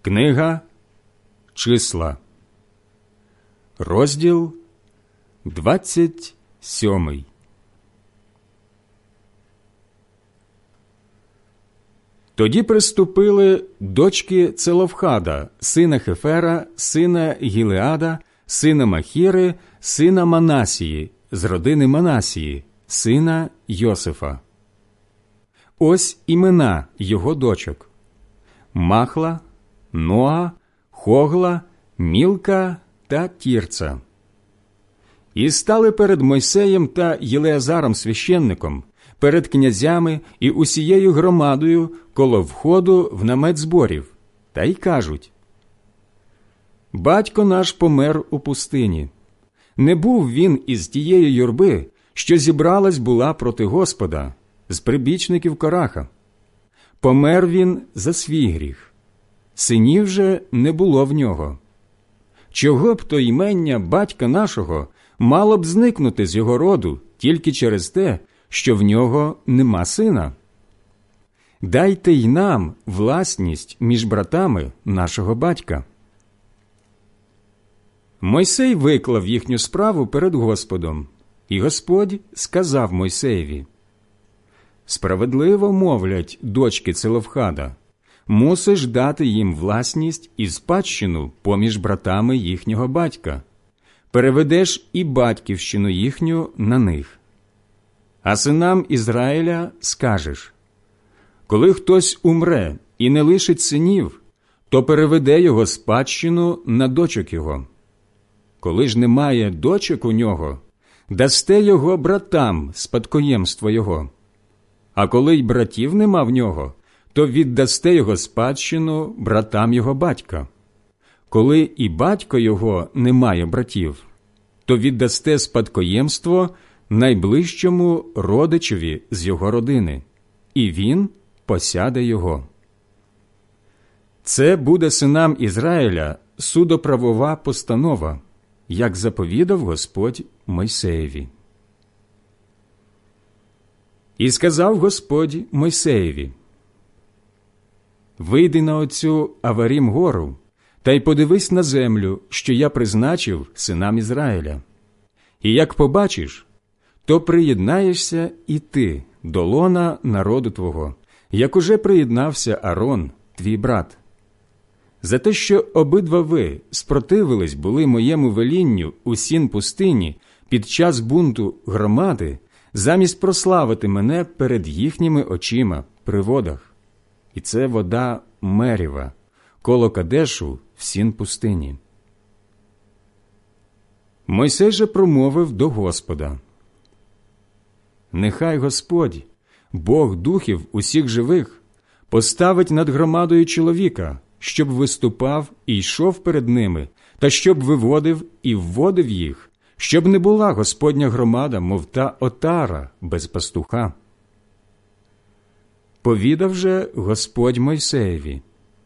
Книга Числа, розділ 27. Тоді приступили дочки Целофхада, сина Хефера, сина Гілеада, сина Махіри, сина Манасії, з родини Манасії, сина Йосифа. Ось імена його дочок: Махла, Ноа, Хогла, Мілка та Тірца. І стали перед Мойсеєм та Єлеазаром священником, перед князями і усією громадою коло входу в намет зборів, та й кажуть: «Батько наш помер у пустині. Не був він із тієї юрби, що зібралась була проти Господа, з прибічників Кораха. Помер він за свій гріх. Синів же не було в нього. Чого б то імення батька нашого мало б зникнути з його роду тільки через те, що в нього нема сина? Дайте й нам власність між братами нашого батька». Мойсей виклав їхню справу перед Господом, і Господь сказав Мойсеєві: «Справедливо мовлять дочки Целофхада, мусиш дати їм власність і спадщину поміж братами їхнього батька, переведеш і батьківщину їхню на них. А синам Ізраїля скажеш: коли хтось умре і не лишить синів, то переведе його спадщину на дочок його. Коли ж немає дочок у нього, дасте його братам спадкоємство його. А коли й братів нема в нього, то віддасте його спадщину братам його батька. Коли і батько його не має братів, то віддасте спадкоємство найближчому родичеві з його родини, і він посяде його. Це буде синам Ізраїля судоправова постанова, як заповідав Господь Мойсеєві». І сказав Господь Мойсеєві: «Вийди на оцю Аварім гору, та й подивись на землю, що я призначив синам Ізраїля. І як побачиш, то приєднаєшся і ти до лона народу твого, як уже приєднався Арон, твій брат. За те, що обидва ви спротивились були моєму велінню у Сін пустині під час бунту громади, замість прославити мене перед їхніми очима при водах. І це вода Меріва, коло Кадешу в Сін пустині». Мойсей же промовив до Господа: «Нехай Господь, Бог духів усіх живих, поставить над громадою чоловіка, щоб виступав і йшов перед ними, та щоб виводив і вводив їх, щоб не була Господня громада, мов та отара без пастуха». Повідав же Господь Мойсеєві: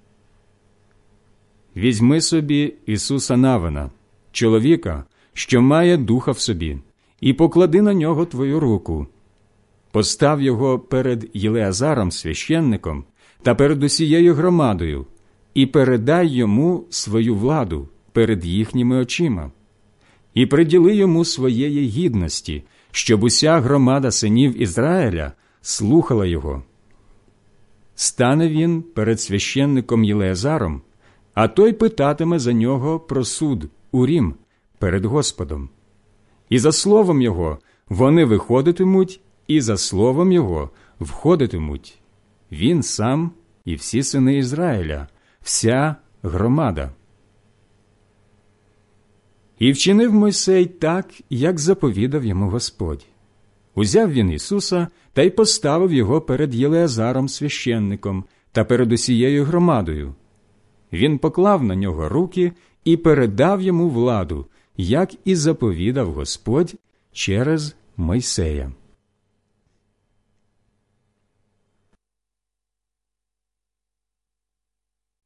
«Візьми собі Ісуса Навина, чоловіка, що має духа в собі, і поклади на нього твою руку. Постав його перед Єлеазаром священником та перед усією громадою, і передай йому свою владу перед їхніми очима. І приділи йому своєї гідності, щоб уся громада синів Ізраїля слухала його. Стане він перед священником Єлеазаром, а той питатиме за нього про суд Урім перед Господом. І за словом його вони виходитимуть, і за словом його входитимуть він сам і всі сини Ізраїля, вся громада». І вчинив Мойсей так, як заповідав йому Господь. Узяв він Ісуса та й поставив його перед Єлеазаром священником та перед усією громадою. Він поклав на нього руки і передав йому владу, як і заповідав Господь через Мойсея.